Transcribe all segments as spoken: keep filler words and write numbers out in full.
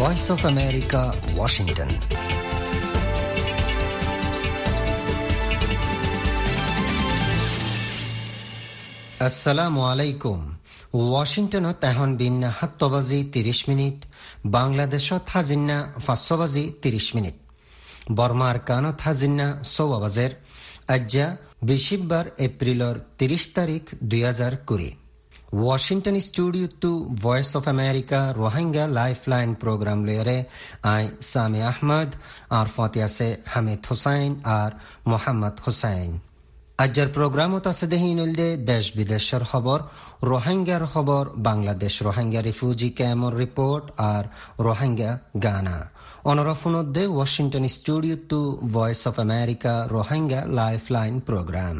Voice of America, Washington. আসসালামু আলাইকুম। ওয়াশিংটনত এখন বিন্না সাত বাজি ত্ৰিশ মিনিট, বাংলাদেশত হাজিন্না পাঁচ বাজি ত্ৰিশ মিনিট, বর্মার কানত হাজিন্না ছয় বাজের। আজ্জা বৃহস্পতিবার এপ্রিলর ত্রিশ তারিখ দুই হাজার কুড়ি। ওয়াশিংটন স্টুডিও টু Voice of America Rohingya lifeline programme লয়েরে আই সামি আহমদ আর ফাতে আছে হামিদ হুসাইন আর মোহাম্মদ হুসাইন। আজ্জার প্রোগ্রামত আছে দেহিনুলদে দেশ বিদেশের খবর, রোহিঙ্গার খবর, বাংলাদেশ রোহিঙ্গা রিফিউজি ক্যাম্পর রিপোর্ট আর রোহিঙ্গা গানা। অনরফুনদে ওয়াশিংটন স্টুডিও টু Voice of America Rohingya lifeline programme.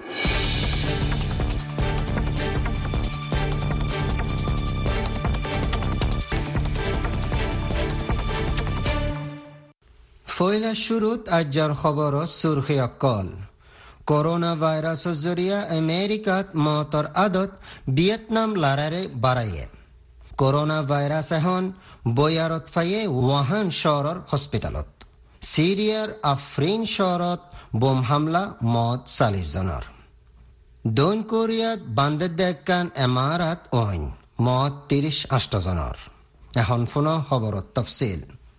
ফয়লা শুরুত আজ্জার খবর সুরখি অকল। করোনা ভাইরাসের জরিয়া আমেরিকাত মতর আদত ভিয়েতনাম লারারে বাড়াইয়ে। করোনা ভাইরাস এখন বয়ারত ফাইয়ে ওয়াহান শহরের হসপিটালত। সিরিয়ার আফরিন শহরত বোম হামলা, মত চাল্লিশ জনের। দক্ষিণ কোরিয়াত বান্দে দেখান এমারাত ওইন, মত তিরিশ আষ্ট জনের। এখন পুনঃ খবরত তফসিল।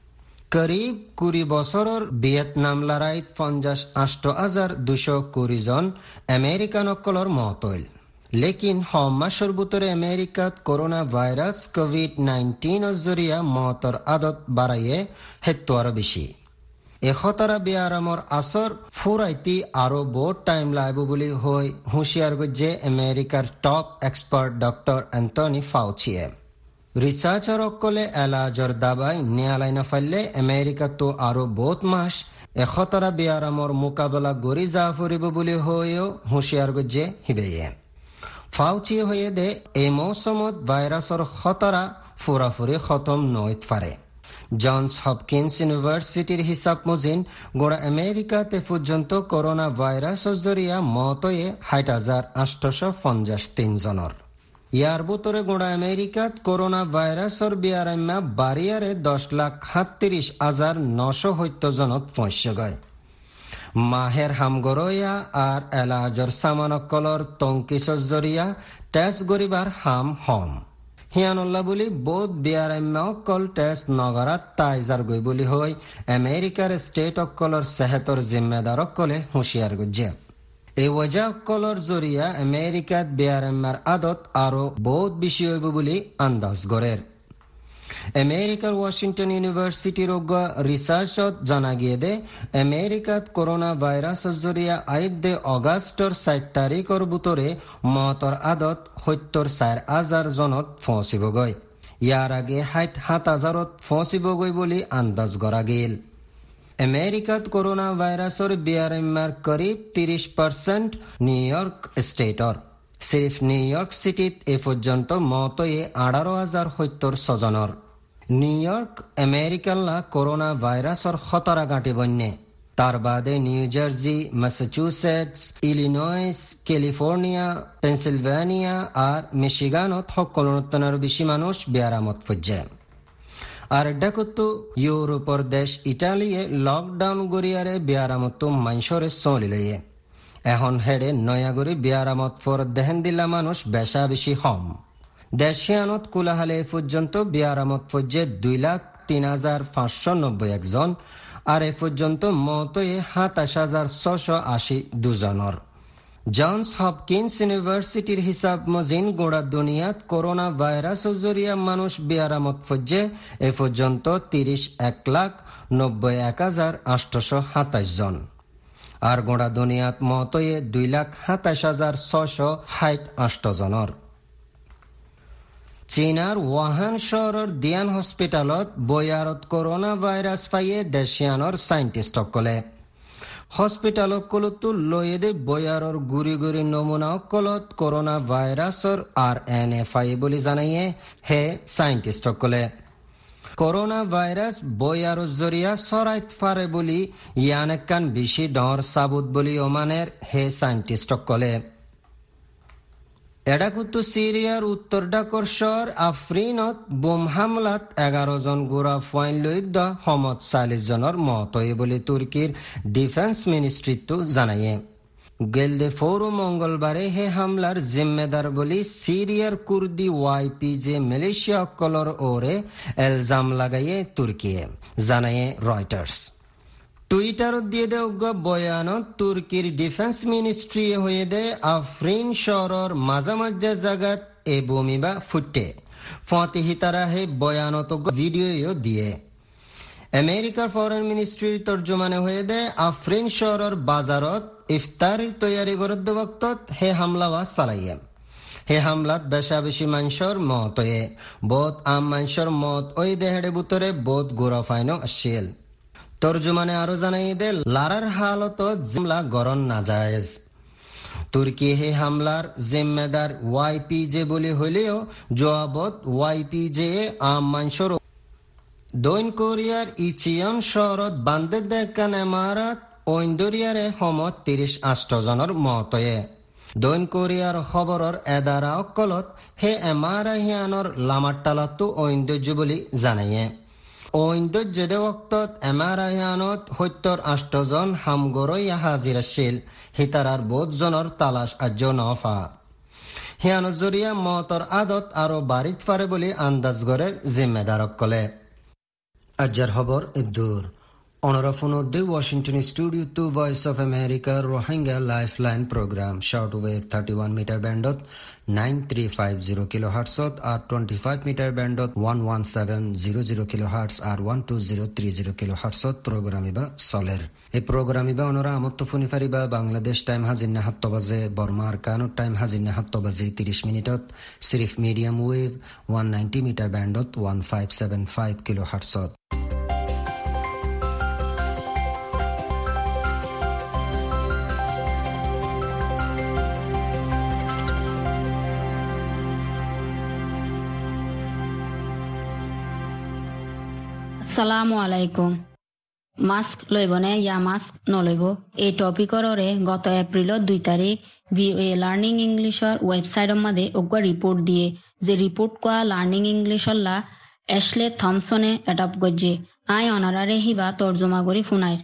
করিব কুড়ি বছরের ভিয়েতনাম লড়াইত পঞ্চাশ আষ্ট হাজার দুশো কুড়ি জন আমেরিকান অকলর মত হইল। লেকিন হম মাসের ভিতরে আমেরিকাত করোনা ভাইরাস কোভিড নাইন্টিন জরিয়া মতর আদত বাড়াইয়ে হেতু আরো বেশি। এখতারা বেয়ারামর আসর ফুরাইতি আরো বহুত টাইম লাগব বলি হই হুঁশিয়ার গজ্জে আমেরিকার টপ এক্সপার্ট ডক্টর অ্যান্টনি ফাউচিয়ে। রিসার্চার অকলে এলাজর দাবাই নেয়ালাই না ফাইলে আমেরিকা তো আরো বহুত মাস এখতারা বেয়ারামর মোকাবেলা গড়ি যা ফুরিব বলি হয়েও হুঁশিয়ার গজ্জে হিবেয়ে। ফাউচি হয়ে দে এই মৌসুমত ভাইরাসর খতরা ফুরাফুরি খতম নইত পারে। জনস হপকিন্স ইউনিভার্সিটির হিসাব মজিন গোড়া আমেরিকাতে পর্যন্ত করোনা ভাইরাসর জরিয়া মতয়ে ষাট হাজার আটশো পঞ্চাশ তিন জনের। ইয়ার ভিতরে গোড়া আমেরিকাত করোনা ভাইরাসর বিয়ারাম্যা বারিয়ারে দশ লাখ সাতত্রিশ হাজার নশো সত্তর জনত পৌঁছে গয়। মাহের হামগরয়া আর এলাজর সামানকলর তঙ্কিসর জরিয়া টেস্ট গরিবার হাম হম হিয়ানুল্লাহ বলি বোধ বিয়ারাম্য অকল টেস্ট নগরাত তাইজার গই বলি হই আমেরিকার স্টেট অকলর সেহতর জিম্মেদার অকলে হুঁশিয়ার গুজে। এই ওয়াজা অকলর জরিয়া আমেরিকাত বিয়ারাম্যার আদত আরো বহুত বেশি হইব বলি আন্দাজ গড়ের। আমেরিকার ওয়াশিংটন ইউনিভার্সিটির রিসার্চত জানা গিয়ে দে আমেরিকাত করোনা ভাইরাস জরিয়া আইদ দে অগাস্টর সাত তারিখর ভিতরে মতর আদত সত্তর চার হাজার জনত পৌঁছিব গই। ইয়ার আগে ষাট সাত হাজারত পৌঁছিব গই বলি আন্দাজ করা গেল। আমেরিকাত করোনা ভাইরাসর বিয়ারাম্যার করিব তিরিশ পার্সেন্ট নিউ ইয়র্ক স্টেটর। সিরিফ নিউ ইয়র্ক সিটিত এ পর্যন্ত মতয়ে আঠারো হাজার সত্তর ছজনের। নিউ ইয়র্ক আমেরিকাল্লা করোনা ভাইরাসর খতরা গাঁটি বন্যে। তার বাদে New Jersey, Massachusetts, Illinois, California, Pennsylvania আর মিশিগানত সকলতনের বেশি মানুষ বিয়ারামত পড়ছে। আর ডাকতো ইউরোপর দেশ ইটালিয়ে লকডাউন গড়িয়ারে বিয়ারামত মাইশরে চলিলয়ে। এখন হেডে নয়াগরি বিয়ারামত ফর দেহেন দিলা মানুষ বেশা বেশি হম। দেশিয়ানত কুলাহালে পর্যন্ত বিয়ারামত পর্যে দুই লাখ তিন হাজার পাঁচশো নব্বই একজন আর এ পর্যন্ত মতয়ে সাতাশ হাজার ছশো আশি দুজনের। জনস হপকিন্স ইউনিভার্সিটির হিসাব মজিন গোড়া দুনিয়াত করোনা ভাইরাস জরিয়া মানুষ বিয়ারামত পর্যে এ পর্যন্ত তিরিশ এক লাখ নব্বই এক হাজার আটশো সাতাশ জন আর গোড়া দুনিয়াত মতয়ে দুই লাখ সাতাশ হাজার ছশো ষাট আষ্ট জনের। চীনার ওয়াহান শহরের দিয়ান হসপিটালত বয়ারত করোনা ভাইরাস পাইয়ে দেশিয়ানোর সাইন্টিস্ট অকলে। হসপিটাল অকলতো লয়েদে বয়ারর গুড়ি গুড়ি নমুনা অকলত করোনা ভাইরাসর আর এন এফ আই বলি জানাইয়ে হে সাইন্টিস্ট অকলে। করোনা ভাইরাস বয়ার জরিয়া সরাইত পারে বলি ইয়ানেকান বেশি ডর সাবুত বলি ওমানের হে সাইন্টিস্ট অকলে। এডাকুত্তু সিরিয়ার উত্তর ডাকর শহর আফরিনত বোম হামলাত এগারো জন গোড়া ফাইন লইদ হমদ চাল্লিশ জনের মত হয়ে বলে তুর্কির ডিফেন্স মিনিস্ট্রিটো জানাইয়ে। গেলদে ফৌর মঙ্গলবারে হে হামলার জিম্মেদার বলি সিরিয়ার কুর্দি ওয়াইপি যে মালয়েশিয়া অক্কলর ওরে এলজাম লাগাইয়ে তুর্কিয়ে, জানাইয়ে রয়টার্স। টুইটার দিয়ে দে বয়ানত তুর্কির ডিফেন্স মিনিস্ট্রি হয়ে দে আফরিন শহরের মাঝামাঝা জায়গাত এ বমিবা ফুটে ফতিহি তারা হে বয়ানত ভিডিও দিয়ে। আমেরিকার ফরেন মিনিস্ট্রির তর্জমানে হয়ে দে আফরিন শহরের বাজারত ইফতারির তৈয়ারি গরদ্দ বক্তত হে হামলাওয়া চালাইয়ে। হে হামলাত বেশা বেশি মানুষের মত হয়ে বোধ আম মানুষের মত ওই দেহের ভিতরে বোধ গোড়া ফাইনো আসছিল। তর্জমানে আরো জানাই দে লারার হালত জিমলা গরন না জায়েজ। তুর্কি হে হামলার জিম্মেদার ওয়াইপি যে বলে হইলেও জবাবত ওয়াইপি যে আম মানুষের। দক্ষিণ কোরিয়ার ইচিয়ন শহরত বান্ধে দেখান এমারাত ঐন্দরিয়ারে সমত তিরিশ আষ্ট জনের মত হয়ে। দক্ষিণ কোরিয়ার খবরের এদারা অকলত হে এমারা হিয়ানোর লামাটালাতো ঐন্দর্য বলি জানাইয়ে। ঐন্দর্য দে ওক্তত এমারা হিয়ানত সত্তর আষ্ট জন হামগরই হাজির আছিল, হিতারার বোধ জনের তালাশ আজ নফা। হিয়ানোর জরিয়া মতর আদত আরো বাড়িত পারে বলে আন্দাজ গড়ের জিম্মেদারক কলে। আজ্জার খবর ইদ্দুর অনরাফুন দি ওয়াশিংটন স্টুডিও টু Voice of America Rohingya lifeline programme short wave thirty one metre ব্যান্ডত nine three five zero kilo হার্টসত আর টোয়েন্টি ফাইভ মিটার ব্যান্ডত one one seven zero zero kilo hertz আর one two zero three zero kilo হার্টসত programme ইবা চলের। এই programme ইবা অনরা আমত্ত ফোনি ফারিবা বাংলাদেশ টাইম হাজির সাত বাজে, বর্মার কানুর টাইম হাজির সাত বাজে তিরিশ মিনিটত সিরিফ medium wave one ninety metre ব্যান্ডত one five seven five kilo হার্টসত। আসসালামু আলাইকুম। মাস্ক লইবনে ইয়া মাস্ক নলইব এই টপিকরে গত এপ্রিলত দুই তারিখ ভিওএ লার্নিং ইংলিশর ওয়েবসাইটৰ মাঝে ওগুৱা রিপোর্ট দিয়ে যে রিপোর্ট কোয়া লার্নিং ইংলিশল্লা এশলে থমসনে এডপ্ট গজ্জে আই অনারারে হিবা তর্জমা করি ফুনাইর।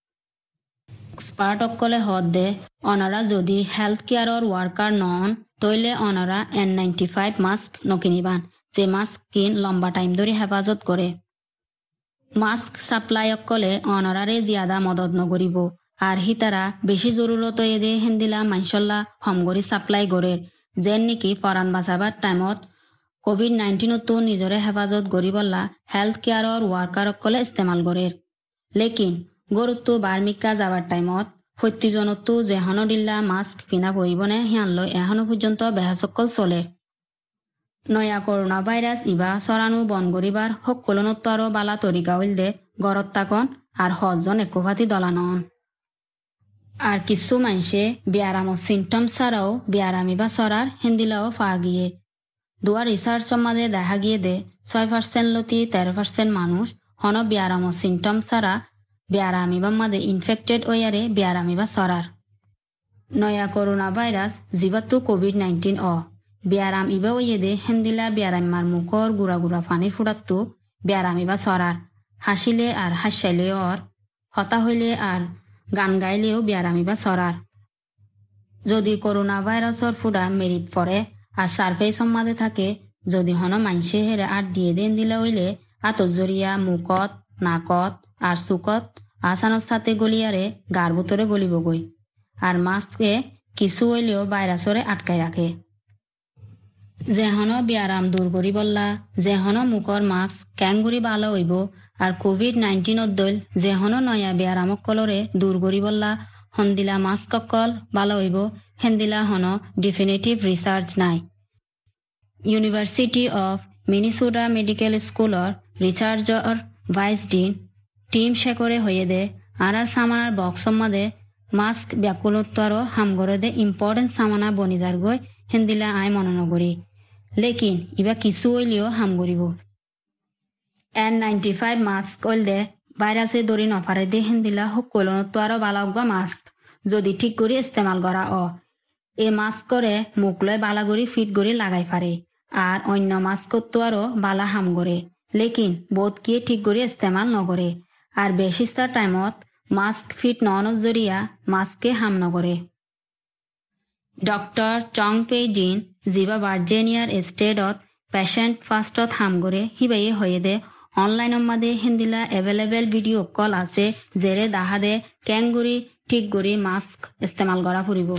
এক্সপার্ট অকলে হদ দে অনারা যদি হেলথ কেয়ারর ওয়ার্কার নন তইলে অনারা এন নাইনটি ফাইভ মাস্ক নকিনিবান, যে মাস্ক কিন লম্বা টাইম ধরে হেফাজত করে। মাস্ক সাপ্লাই অকলে অনারারে জিয়াদা মদত নগরিব আর হিতারা বেশি জরুরত এদে হেন্দিলা মাইশল্লা হমগরি সাপ্লাই করে, যেন নেকি ফরান বাঁচাবার টাইমত কোভিড নাইন্টিনতো নিজরে হেফাজত গরিবল্লা হেলথ কেয়ারর ওয়ার্কার অকলে ইস্তেমাল করে। লেকিন গরুত্ব বার্মিকা যাবার টাইমত সত্যিজনতো যেহন দিল্লা মাস্ক পিনা বহিবনে হিয়ানলৈ এখনো পর্যন্ত বেহাসকল চলে। নয়া করোনা ভাইরাস ইবা চরানো বন করিবার সকলনত আরো বালা তরিকা হইল দে গরত তাকন আর হজন একোভাতি দলানন। আর কিছু মানুষে ব্যায়ামর সিমটম ছাড়াও ব্যায়াম ইবা চরার হিন্দিলাও ফা গিয়ে। দুয়া রিসার্চ মাঝে দেখা গিয়ে দে ছয় পার্সেন্ট লতি তেরো পার্সেন্ট মানুষ হন ব্যায়ামর সিমটম ছাড়া ব্যায়াম ইবার মাঝে ইনফেক্টেড ওয়ারে ব্যায়াম ইবা চরার। নয়া করোনা ভাইরাস জিবাতো কোভিড নাইন্টিন অ ব্যায়াম ইবা ওয়ে দে হেন্দিলা ব্যায়ামার মুখর গুড়া গুড়া পানির ফুটাতো ব্যায়াম ইবা চরার। হাসিলে আর হাসাইলে অর, হতা হইলে আর গান গাইলেও ব্যায়াম ইবা চরার। যদি করোনা ভাইরাসর ফুডা মেরিত পরে আর সারফেস মাঝে থাকে, যদি হন মাইসে হেরে আর দিয়ে দেন দিলে হইলে আতর জরিয়া মুখত নাকত আর চুকত আসানোর সাথে গলিয়ারে গার ভিতরে গলিব গই। আর মাস্কে কিছু হইলেও ভাইরাসরে আটকাই রাখে। যেহন ব্যায়াম দূর করি বললা, যেহন মুখর মাস্ক ক্যাঙ্গুরি ভালো হইব আর কোভিড নাইন্টিন দল যেহন নয়া ব্যায়াম অকলরে দূর করি বললা হন্দিলা মাস্ক অকল ভালো হইব হেন্দিলা হন ডিফিনিটিভ রিসার্চ নাই। ইউনিভার্সিটি অফ মিনিসোটা মেডিকেল স্কুলর রিসার্চর ভাইস ডিন টিম শেকরে হয়ে দে আর আর সামানার বক্স মাদে মাস্ক ব্যাকুলত্বর হামগরে দে ইম্পর্টেন্ট সামানা বনিজার গই হেন্দিলা আই মননগরী। লেকিন ইবা কিছু হইলেও হাম করিব। এন নাইনটি ফাইভ মাস্ক ওল দে ভাইরাসে দরি নফারে দে হেন্দিলা সকলনত আরো বালাগা মাস্ক যদি ঠিক করে ইস্তেমাল করা অ এ মাস্ক করে মুখ লয় বালা গড়ি ফিট গড়ি লাগাই পারে আর অন্য মাস্ক তো আরো বালা হাম করে লেকিন বোধ কিয়ে ঠিক গড়ি ইস্তেমাল নগরে আর বেশিস্তার টাইমত মাস্ক ফিট ননের জরিয়া মাস্কে হাম নগরে ডক্টর চং পে জিন জিবা ভার্জিনিয়ার স্টেটত পেশেন্ট ফার্স্টত হাম করে হিবাইয়ে হয়ে দে অনলাইনের মাঝে হিন্দিলা এভেলেবেল ভিডিও কল আছে জেরে দাহা দে কেংগুড়ি ঠিক গড়ি মাস্ক ইস্তেমাল করা ফুরিব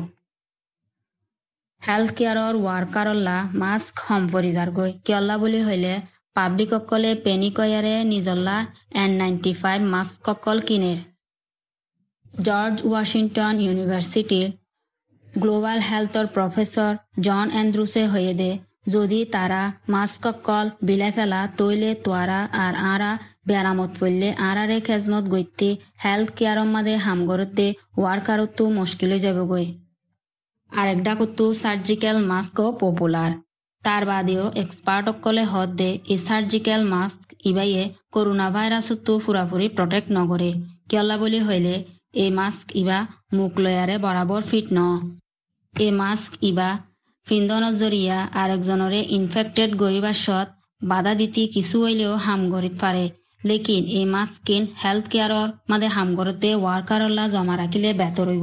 হেলথ কেয়াৰৰ ওয়ার্কারল্লা মাস্ক হম পরিধার গই কিয়ল্লা বুলি হইলে পাব্লিক অকলে পেনি কয়ারে নিজল্লা এন নাইনটি ফাইভ মাস্ক অকল কিনের জর্জ ওয়াশিংটন ইউনিভার্সিটির গ্লোবাল হেলথর প্রফেসর জন এন্ড্রুসে হয়ে দে যদি তারা মাস্ক অকল বিলাই ফেলা তৈলে তোয়ারা আর আরা ব্যারামত পড়লে আরারে খেজমত গইতে হেলথ কেয়াৰৰ মাঝে হাম গরতে ওয়ার্কারতো মুশকিল হয়ে যাব গই আরেকটা কত সার্জিক্যাল মাস্কও পপুলার তার বাদেও এক্সপার্ট অকলে হদ দে এই সার্জিক্যাল মাস্ক ইবাইয়ে করোনা ভাইরাসতো পুরাপুরি প্রটেক্ট নগরে কিয়ল্লা বলি হইলে এই মাস্ক ইবা মুখ লয়ারে বরাবর ফিট ন এই মাস্ক ইবা ফিন্দনৰ জরিয়া আরেকজনরে ইনফেক্টেড গরিবার সৎ বাধা দিতে কিছু হইলেও হাম গরিত পারে লেকিন এই মাস্ক কিন হেলথ কেয়াৰৰ মাঝে হাম গরতে ওয়ার্কারল্লা জমা রাখিলে বেতর হইব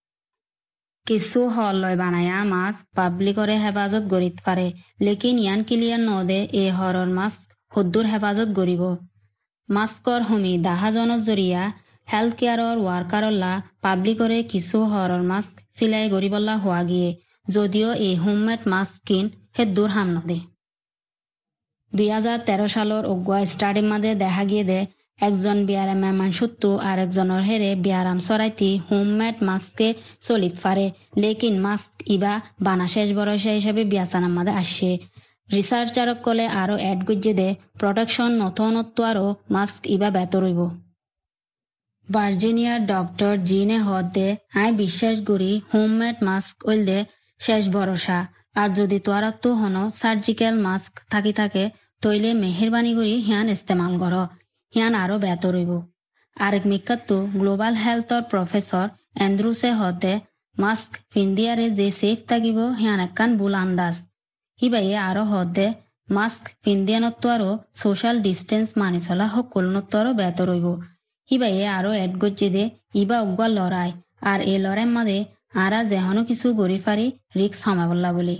কিছু হল লয় বানায়া মাস্ক পাবলিকরে হেফাজত গরিত পারে লেকিন ইয়ান ক্লিয়ার নদে এ হরর মাস্ক হদ্দুর হেফাজত গরিব মাস্কর হুমি দাহাজনৰ জরিয়া হেলথ কেয়াৰৰ ওয়ার্কারল্লা পাবলিকরে কিছু হরর মাস্ক সিলাই গরিবল্লা হওয়া গিয়ে যদিও এই হোমমেড মাস্ক কিন হেদ্দুর হাম নদে দুই হাজার তেরো সালের অগুয়া স্টাডির মাঝে দেখা গিয়ে দে একজন বিয়ারাম মেহমান সত্তু আর একজনের হেরে বিয়ারাম সরাইতি হোমমেড মাস্কে চলিত পারে লেকিন মাস্ক ইবা বানা শেষ বয়সে হিসাবে বিয়াসানার মাঝে আসছে রিসার্চারক কলে আরো এড গুজে দে প্রোটেকশন নথনত্ব আরো মাস্ক ইবা বেতর হইব ভার্জিনিয়ার ডক্টর জিনে হদ দে আই বিশ্বাস করি হোমমেড মাস্ক ওইল দে শেষ ভরসা আর যদি তোয়ারাতো হন সার্জিক্যাল মাস্ক থাকি থাকে তৈলে মেহরবানি করি হিয়ান ইস্তেমাল কর হিয়ান আরো বেতর হইব আরেক মিকাত্তু গ্লোবাল হেলথর প্রফেসর এন্ড্রুসে হতে মাস্ক পিন্দিয়ারে যে সেফ থাকিব হিয়ান একখান ভুল আন্দাজ হিবাইয়ে আরো হতে মাস্ক পিন্দিয়ানত্ব আরো সোশ্যাল ডিস্টেন্স মানি চলা সকলনত্ব আরো বেতর হইব হিবাইয়ে আরো এড গজ্জে দে ইবা উগুয়া লড়াই আর এই লড়াইয়ের মাঝে আরা যেহনো কিছু গড়ি ফারি রিক্স হমাবল্লা বলি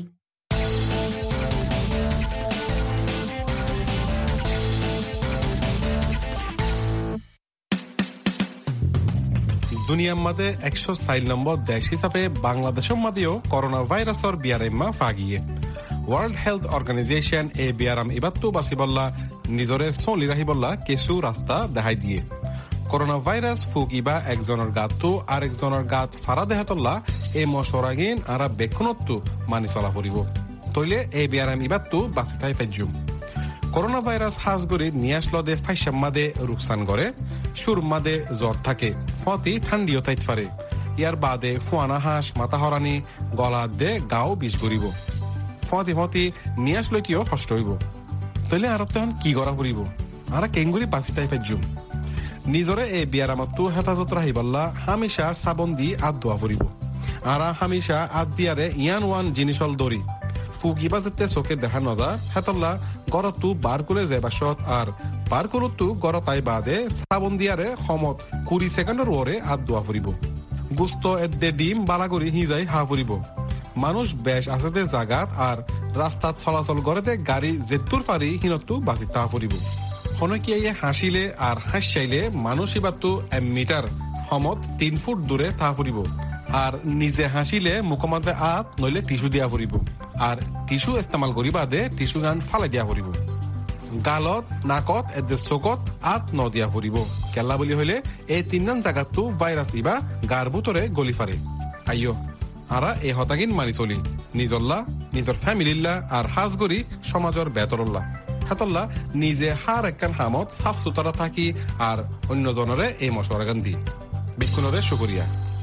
দুনিয়ার মাঝে একশো চার নম্বর দেশ হিসাবে বাংলাদেশের মাঝেও করোনা ভাইরাসের বিয়ারাম্মা ফাগিয়ে ওয়ার্ল্ড হেলথ অর্গানাইজেশন এ বিয়ারাম ইবাত্তু বাসিবল্লা নিজরে চলি রাহিবল্লা কিছু রাস্তা দেখাই দিয়ে করোনা ভাইরাস ফুকিবা একজনের গাতটো আর একজনের গাত ফারা দেহাতল্লা এই মশরাগিন আরা বেক্ষণত্ব মানি চলা পড়িব তইলে এই বিয়ারাম ইবাত্তু বাঁচি থাই পেজুম করোনা ভাইরাস হাজ গড়ি নিয়ে আসলো দে ফাইসাম মাদে রুকসান করে সুর মাদে জ্বর থাকে ফতি ঠান্ডিও তাইত পারে ইয়ার বাদে ফুয়ানা হাঁস মাথা হরানি গলা দে গাও বিষ গড়িব ফতি ফতি নিয়ে আসলো কিও কষ্ট হইব তইলে আর তখন কি করা পড়িব আর কেঙ্গুরি বাঁচি তাই পেজুম নিজরে এই বিয়ারামতো হেফাজত রাহিবাল্লা হামেশা সাবন দি আত দোয়া পড়িব আর হামেশা আত দিয়ারে ইয়ান ওয়ান জিনিসল দরি ফুগিবা যেতে চোখে দেখা নজা হেতল্লা গরতো বার করে যে বাসত আর বার করতো গড় তাই বাদে সাবন দিয়ারে সমত কুড়ি সেকেন্ডের ওরে আত দোয়া পড়িব গুস্ত এদে ডিম বালাগরি হিজাই হা পড়িব মানুষ বেশ আছে যে জাগাত আর রাস্তাত চলাচল গড়েতে গাড়ি জেতুর পারি হিনতো বাঁচি তা পড়িব হনকিয়ে হাসিলে আর হাসিলে মানুষ ইবাতো এক মিটার সমত তিন ফুট দূরে তা পড়িব আর নিজে হাসিলে মুখমাতে আত নইলে টিস্যু দিয়া পড়িব আর টিস্যু ইস্তেমাল করি বাদে টিস্যু গান ফালাই দিয়া পড়িব গালত নাকত এদে চকত আত ন দিয়া পড়িব কেলা বলি হইলে এই তিনজন জাগাতো ভাইরাস ইবা গার ভিতরে গলি ফারে আইয় আরা এই হতাগিন মানি চলি নিজল্লা নিজর ফ্যামিলিল্লা আর হাজ গড়ি সমাজর বেতরল্লা হাতল্লা নিজে হার একখান হামত সাফ সুতরা থাকি আর অন্য জনরে এই মশওয়ারাগান দি বিক্ষুণরে শুকরিয়া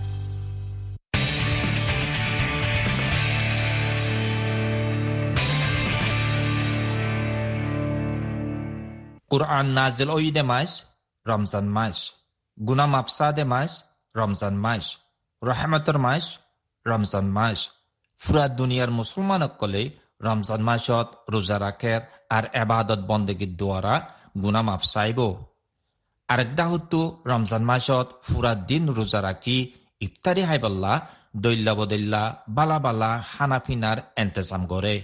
Quran nazil oyide mas Ramzan mas Guna mafsade mas Ramzan mas Rahmatur mas Ramzan mas ফুৰা দুনিয়াৰ মুছলমানসকলে ৰমজান মাসত ৰোজা ৰাখে আৰু এবাদত বন্দেগীৰ দ্বাৰা গুনাহ মাফ চাইব। আরেকদা হতো রমজান মাসত ফুরা দিন রোজা রাখি ইফতারি হাইবাল্লা দৈল্লা বদল্লা বালা বালা খানা পিনার এন্তেজাম করে।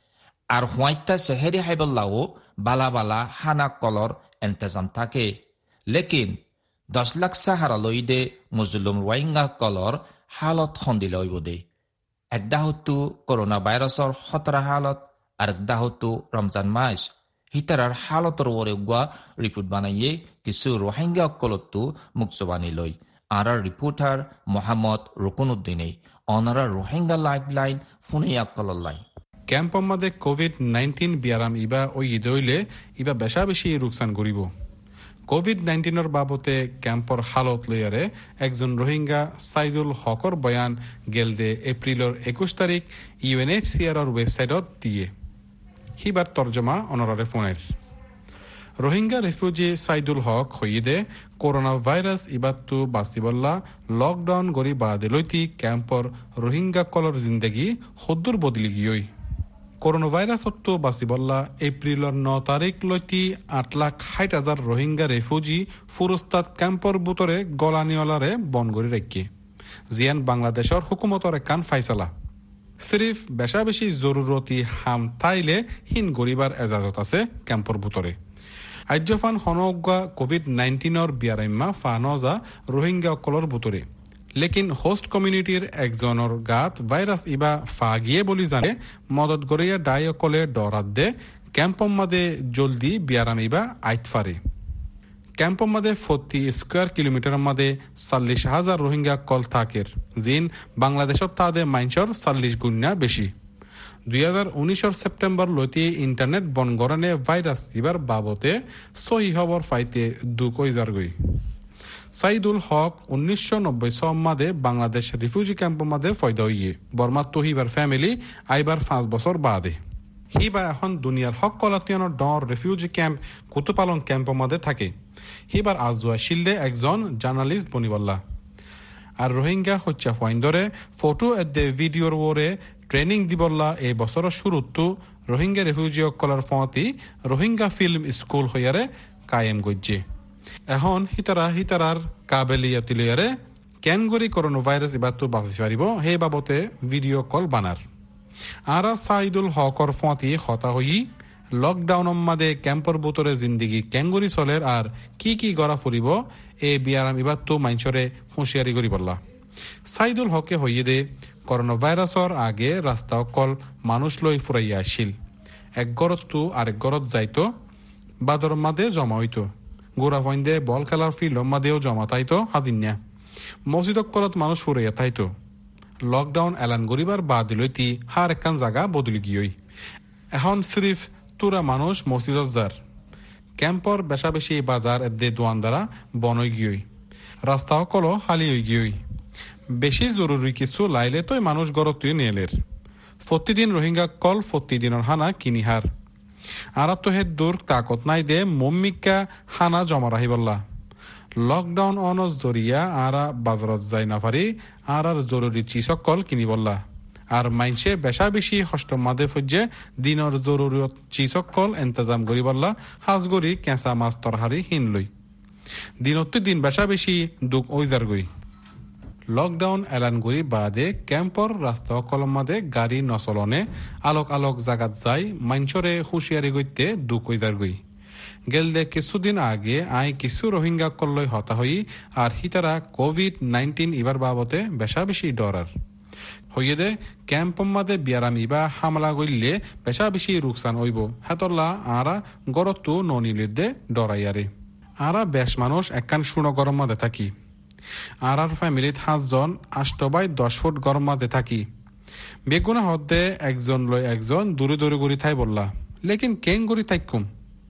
আর হুয়াইতা সেহেরি হাইবাল্লাও বালা বালা খানা কলর এন্তেজাম থাকে। লেকিন দশ লাখ সাহারা লইদে মুজলুম রোহিঙ্গা কলর হালত সন্দিলইব দে। একদা হতো করোনা ভাইরাসর খতরা হালত আরেকদা হতো রমজান মাস হিতারার হালতর ওরে গুয়া রিপোর্ট বানাইয়ে কিছু রোহিঙ্গা কলতো মুক্তবাণী লই। আরার রিপোর্টার মোহাম্মদ রুকনুদ্দিনে অনারা রোহিঙ্গা লাইফলাইন ফুনিয়া কললাই ক্যাম্পর মাঝে কোভিড নাইন্টিন বিয়ারাম ইবা ওই ইদইলে ইবা বেশা বেশি রুকসান করিব। কোভিড নাইন্টিনের বাবতে ক্যাম্পর হালত লইয়ারে একজন রোহিঙ্গা সাইদুল হকর বয়ান গেলদে এপ্রিলর একুশ তারিখ ইউএনএইচসিআর ওয়েবসাইটত দিয়ে। হিবার তর্জমা অনরারে ফোনের রোহিঙ্গা রেফিউজি সাইদুল হক হইদে করোনা ভাইরাস ইবাত্তু বাসিবল্লা লকডাউন গরি বাদে লইতি ক্যাম্পর রোহিঙ্গা কলর জিন্দেগি হদ্দুর বদলি গিয়ই। করোনা ভাইরাস অত্তু বাসিবল্লা এপ্রিলর ন তারিখ লইতি আট লাখ ষাট হাজার রোহিঙ্গা রেফিউজি ফুরস্তাদ ক্যাম্পর বুতরে গলানিওয়ালারে বন গরি রাখি জিয়ান বাংলাদেশর হুকুমতর একান ফাইসালা। সিরিফ বেশা বেশি জরুরতি হাম তাইলে হিন গরিবার এজাজত আছে ক্যাম্পর বুতরে। আজ্যফান হনজ্ঞা কোভিড নাইন্টিনের বিয়ারাইম্মা ফানজা রোহিঙ্গা অকলর বুতরে। লেকিন হোস্ট কমিউনিটির একজনের গাত ভাইরাস ইবা ফা গিয়ে বলি জানে মদত গড়িয়া ডাই অকলে ডরাত দে ক্যাম্পর মাদে জলদি বিয়ারাম ইবা আইত ফারে। ক্যাম্পর মাদে ফোর্টি স্কোয়ার কিলোমিটার মাদে চল্লিশ হাজার রোহিঙ্গা কল থাকের জিন বাংলাদেশত তাদে মাইনসর চল্লিশ গুণা বেশি। দুই হাজার উনিশর সেপ্টেম্বর লইতে ইন্টারনেট বনগরণে ভাইরাস দিবার বাবতে সহি খবর পাইতে দুঃখ হইজার গই। সাইদুল হক উনিশশো নব্বই সন মাদে বাংলাদেশ রিফিউজি ক্যাম্প মাদে ফয়দা হইয়ে বর্মাত তো হিবার ফ্যামিলি আইবার পাঁচ বছর বাদে। হিবা এখন দুনিয়ার হক কলাতিয়ানোর ডর রেফিউজি ক্যাম্প কুতুপালন ক্যাম্প মাদে থাকে। হিবার আজওয়া শিলদে একজন জার্নালিস্ট বনিবল্লা আর রোহিঙ্গা হচ্ছা ফাইন্দরে ফটো এদে ভিডিওর ওরে ট্রেনিং দিবল্লা এই বছরের শুরুতো রোহিঙ্গা রেফিউজি অকলার ফতি রোহিঙ্গা ফিল্ম স্কুল হইয়ারে কায়েম গজ্জে। এখন হিতারা হিতারার কাবেলিয়তি লইয়ারে কেন গরি করোনা ভাইরাস এবারতো বাঁচি পারিব সেই বাবতে ভিডিও কল বানার। আরা সাইদুল হকর ফতি হতা হই লকডাউন মাদে ক্যাম্পর বুতরে জিন্দিগি ক্যাঙ্গুরি চলের আর কি কি গড়া ফুরিব এ বিয়ারাম ইবাত্তু মাইনসরে হুঁশিয়ারি করি বললা। সাইদুল হকে হইয়ে দে করোনা ভাইরাসর আগে রাস্তা অকল মানুষ লই ফুরাইয়া আসিল। এক গরত তু আরেক গরত যাইতো বাদর মাদে জমা হইতো গোড়া ফইন্দে বল খেলার ফিল্ড মাদেও জমা তাইতো হাজিনিয়া মসজিদ কলত মানুষ ফুরাইয়া তাইতো। লকডাউন এলান গরিবার বাদ লইতি হার একখান জায়গা বদলি গিয়ই। এখন সিরিফ তুরা মানুষ মসজিদত যার ক্যাম্পর বেশা বেশি বাজার এদে দোয়ান দ্বারা বনই গিয়ই রাস্তা অকল হালি হই গিয়ই। বেশি জরুরি কিছু লাইলে তো মানুষ গড় তুই নিয়েলের প্রতিদিন রোহিঙ্গা কল প্রতিদিনের হানা কিনিহার আর তো হে দূর তাকত নাই দে মম্মিকা হানা জমা রাহি বললা। লকডাউন অনস জরিয়া আরা বাজারত যাই না পারি আর আর জরুরি চিজ কল কিনি বললা। আর মাইনসে বেশা বেশি হষ্ট মাদে ফজ্জে দিনের জরুরত চিজ কল এন্তজাম করি বললা হাজগরি কেঁচা মাছ তরহারি হিন লই দিনত দিন বেশা বেশি দুঃখ ওইজার গই। লকডাউন এলান করি বাদে ক্যাম্পর রাস্তা কলম মাদে গাড়ি নচলনে আলোক আলোক জাগাত যাই মাইনসরে হুঁশিয়ারি গইতে দুঃখ হইজার গই। গেলদে কিছুদিন আগে আই কিছু রোহিঙ্গা কল্লই হতা হই আর হিতারা কোভিড নাইন্টিন ইবার বাবতে বেশা বেশি ডরার হইয়ে দে ক্যাম্প মাদে বিয়ারাম ইবা হামলা গইলে বেশা বেশি রুকসান হইব হেতল্লা আরা গরতু ননিলির দে ডরাইয়ারে। আরা বেশ মানুষ একখান শুনো গরম মাদে থাকি আর আর ফ্যামিলিত পাঁচজন আষ্টবাই দশ ফুট গরম মাদে থাকি বেগুনা হদ্দে একজন লই একজন দূরে দূরে গড়ি থাই বললা। লেকিন কেন গড়ি থাইকুম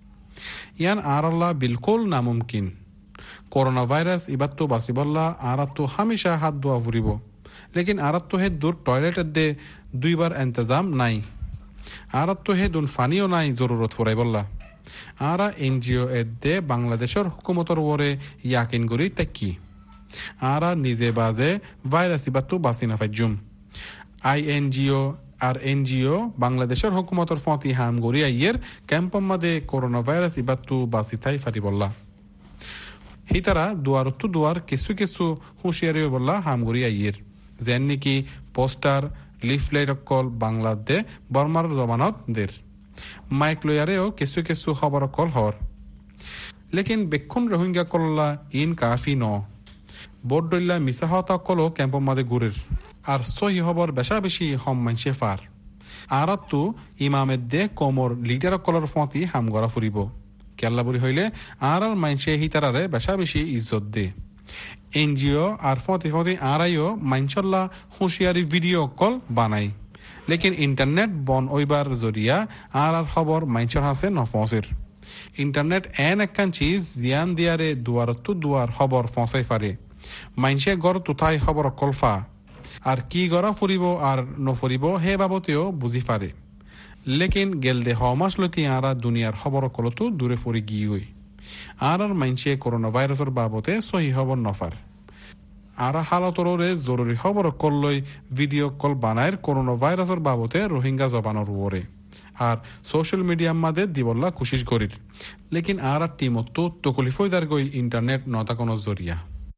ইয়ান আর আল্লাহ বিলকুল নামুমকিন। করোনা ভাইরাস ইবার তো বাঁচি বললা আর তো হামেশা হাত ধোয়া ফুরিব লেকিন আর তো হে দূর টয়লেটের দে দুইবার এন্তজাম নাই আর তো হে দুন ফানিও নাই জরুরত ফুরাই বললা। আরা এনজিও এর দে বাংলাদেশের হুকুমতর ওরে ইয়াকিন করি তাকি আরা নিজে বাজে ভাইরাস ইবার তো বাঁচি না ফাইজুম। আইএনজিও আর এনজিও বাংলাদেশের হুকুমতর ফতি হাম গড়ি আইয়ের ক্যাম্পর মাদে করোনা ভাইরাস ইবাত্তু বাসিতাই ফাটি বললা হিতারা দুয়ার তু দুয়ার কিছু কিছু হুঁশিয়ারি বললা হাম গড়ি আইয়ের যেন নাকি পোস্টার লিফলেট অকল বাংলাদে বর্মার জমানত দের মাইক লয়ারেও কিছু কিছু খবর অকল হর লেকিন বেক্ষণ রোহিঙ্গা কল্লা ইন কাফি ন বোর্ড দল্লা মিসা হতা কলো ক্যাম্পর মাদে ঘুরের আর সহি খবর বেশা বেশি হম মানছে ফার আর তো ইমামের দে কোমর লিডার কলর ফতি হাম গড়া ফুরিব কেল্লা বলি হইলে আর আর মানছে হিতারারে বেশা বেশি ইজ্জত দে এনজিও আর ফতি ফতি আর আইও মানছল্লা হুঁশিয়ারি ভিডিও কল বানাই লেকিন ইন্টারনেট বন ওইবার জরিয়া আর আর খবর মানছর হাসে নফসের ইন্টারনেট এন একখান চিজ জিয়ান দিয়ারে দুয়ার তু দুয়ার খবর ফসাই ফারে মানছে গড় তুথাই খবর কলফা আর কি গড়া ফুরিব আর নফরিব হে বাবতেও বুঝি পারে লেকিন গেলদে হমাস লতি আরা দুনিয়ার খবর কলতো দূরে ফরি গিয়ে আর আর মাইনছে করোনা ভাইরাসের বাবতে সহি খবর নফার আর হালতরে জরুরি খবর কললৈ ভিডিও কল বানায় করোনা ভাইরাসের বাবতে রোহিঙ্গা জবানোর ওরে আর সোশ্যাল মিডিয়ার মাঝে দিবল্লা কোশিশ করির লেকিন আর আর টিমতো তকলিফই দার গই ইন্টারনেট নতা কোনো জরিয়া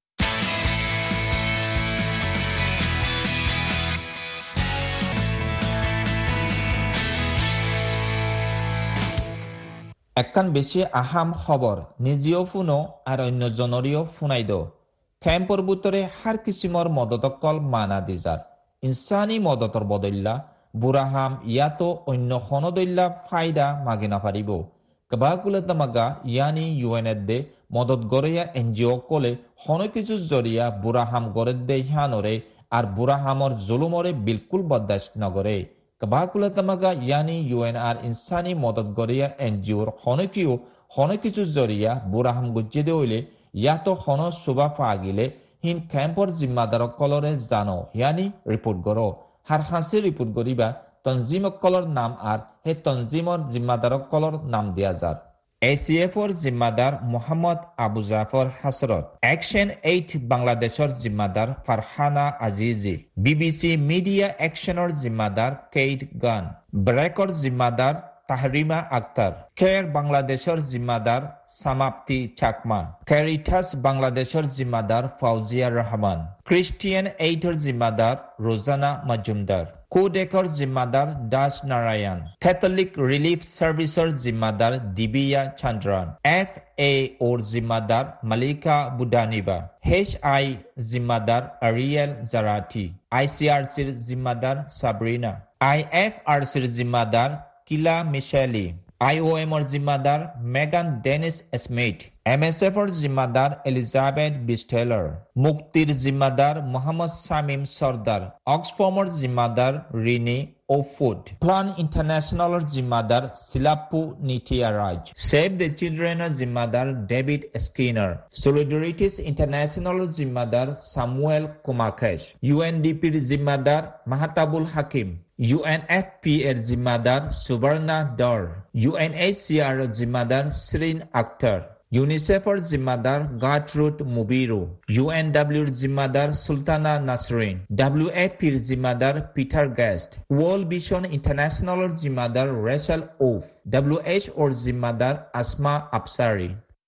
একখান বেশি আহাম খবর নিজেও ফুনো আর অন্য জনরিও ফুনাই দো ক্যাম্পর বুতরে হার কিসিমর মদতকল মানা দিজার ইনসানি মদতর বদল্লা বুড়াহাম ইয়াতো অন্য খনদল্লা ফায়দা মাগে না পারিব কবাকুলতমাগা ইয়ানি ইউএনএর দে মদত গড়িয়া এনজিও কলে হন কিছু জরিয়া বুড়াহাম গড়ের দে হিয়ানরে আর বুড়াহামর জুলুমরে বিলকুল বরদাস্ত নগরে কবাকুলতমাগা ইয়ানি ইউএন আর ইনসানি মদত গড়িয়া এনজিওর হনকিও হন কিছু জরিয়া বুড়াহাম গুজ্জে দে হইলে ইয়াতো হন সুবা ফাগিলে হিন ক্যাম্পর জিম্মাদার কলরে জানো ইয়ানি রিপোর্ট গড়ো হার হাসি রিপোর্ট গরিবা তনজিম কলর নাম আর হে তনজিমর জিম্মাদার কলর নাম দিয়া যার এসিএফর জিম্মাদার মোহাম্মদ আবু জাফর হাসরত অ্যাকশন এইট বাংলাদেশর জিম্মাদার ফারহানা আজিজি বিবিসি মিডিয়া অ্যাকশনের জিম্মাদার কেইট গান ব্রেকর জিম্মাদার তাহরিমা আক্তার কেয়ার বাংলাদেশের জিম্মাদার সামাপ্তি চাকমা ক্যারিটাস বাংলাদেশের জিম্মাদার ফাউজিয়া রহমান ক্রিস্টিয়ান এইটের জিম্মাদার রোজানা মজুমদার কোডেকর জিম্মাদার দাস নারায়ণ ক্যাথলিক রিলিফ সার্ভিসের জিম্মাদার দিবিয়া চন্দ্রান এফ এ ওর জিম্মাদার মালিকা বুডানিবা হেচ আই জিম্মাদার আরিয়েল জারাটি আইসিআরসির জিম্মাদার সাবরিনা আই এফ আর সির জিম্মাদার কিলা মিশেলি আইওএমর জিম্মাদার মেগান ডেনিস স্মিথ এমএসএফর জিম্মাদার এলিজাবেথ বিস্টেলার মুক্তির জিম্মাদার মোহাম্মদ শামিম সর্দার অক্সফর্মর জিম্মাদার রিনি ওফুড প্লান ইন্টারন্যাশনালর জিম্মাদার সিলাপ্পু নিটিয়ারাজ সেভ দ্য চিলড্রেনের জিম্মাদার ডেভিড স্কিনার সলিডারিটিস ইন্টারন্যাশনালর জিম্মাদার সামুয়েল কুমাকেশ ইউএনডিপির জিম্মাদার মাহতাবুল হাকিম ইউএনএফপি এর জিম্মাদার সুবর্ণা দর ইউএনএইচসিআর এর জিম্মাদার শ্রীন আক্তার ইউনিসেফর জিম্মাদার গাটরুট মুবিরু ইউএনডব্লিউর জিম্মাদার সুলতানা নাসরিন ডব্লিউএফপির জিম্মাদার পিটার গেস্ট ওয়ার্ল্ড ভিশন ইন্টারন্যাশনালর জিম্মাদার রেচেল ওফ ডব্লিউএইচওর জিম্মাদার আসমা আফসারি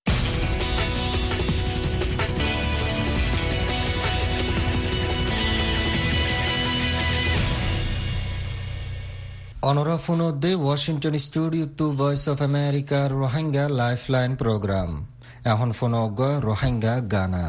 অনরা ফোনদে ওয়াশিংটন স্টুডিও টু Voice of America Rohingya lifeline programme এখন ফোনগ রোহিঙ্গা গানা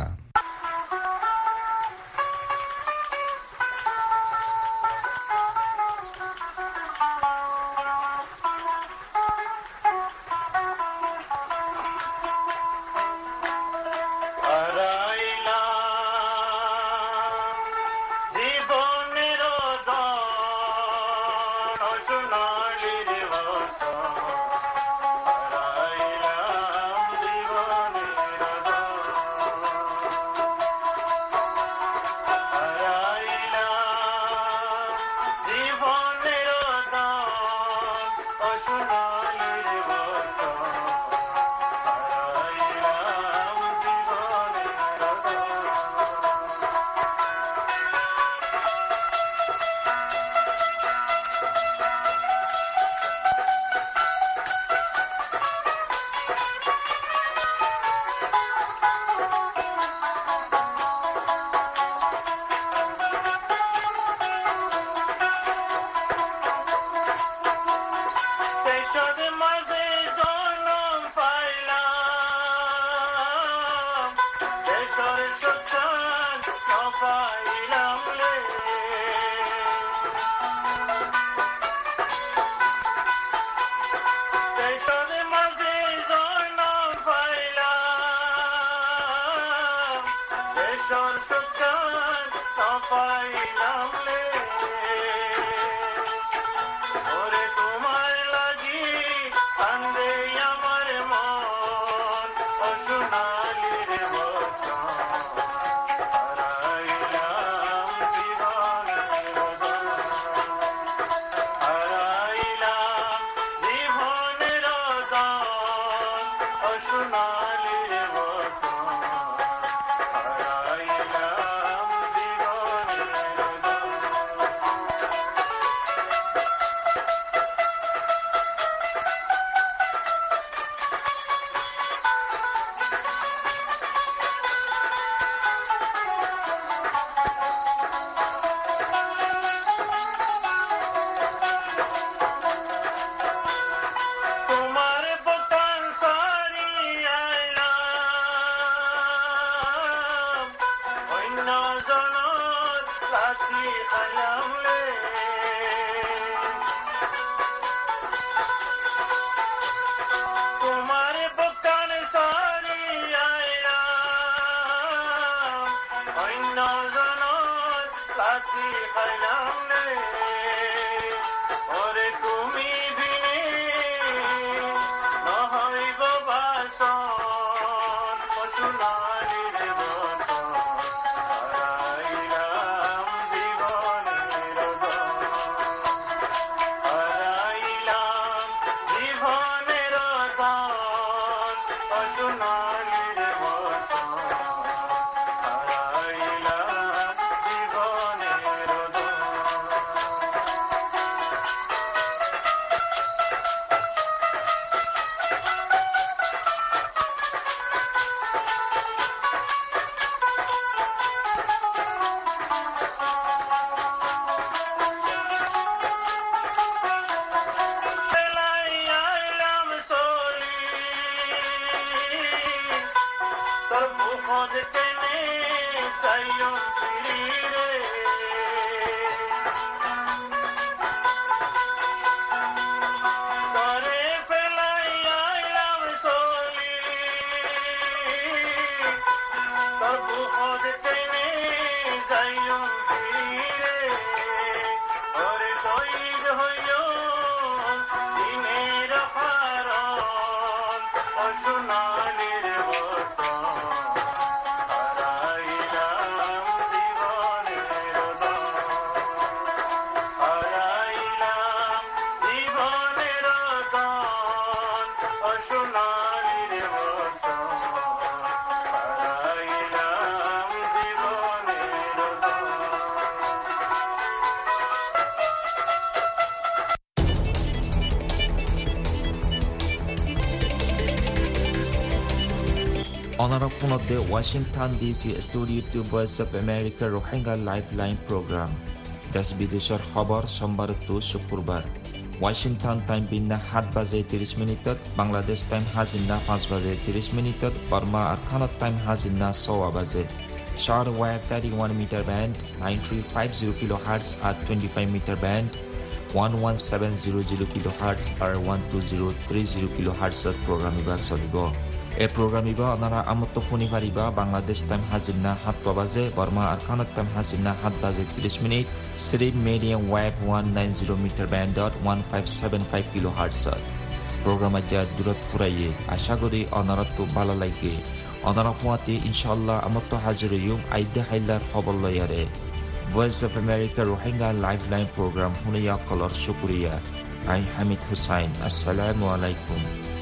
Honor of the Washington D C Studio to Voice of America Rohingya Lifeline Program. দেশ বিদেশৰ খবৰ সোমবাৰটো শুক্ৰবাৰ ওয়াশিংটন টাইম বিন্না সাত বাজে ত্ৰিশ মিনিটত বাংলাদেশ টাইম হাজিনা পাঁচ বাজে ত্ৰিশ মিনিটত বাৰ্মা আৰু খানত টাইম হাজিনা ছয় বাজে short wave thirty-one meter band nine three five zero kilohertz at twenty-five meter band eleven seventy kilohertz or twelve thirty kilohertz program iba solibo. এই program iba anara amotto phone pariba Bangladesh time hazinna সাত baje Burma ar Khanat time hazinna সাত baje ত্ৰিশ minute stream medium wave one ninety meter band dot one five seven five kilohertz program aja durat furaye asha kori anaratto bala lage anara fuati inshallah amotto haziriyum aide khailar khabar yare Voice of America Rohingya Lifeline program hunaya color shukriya I Hamid Hussain assalamu alaikum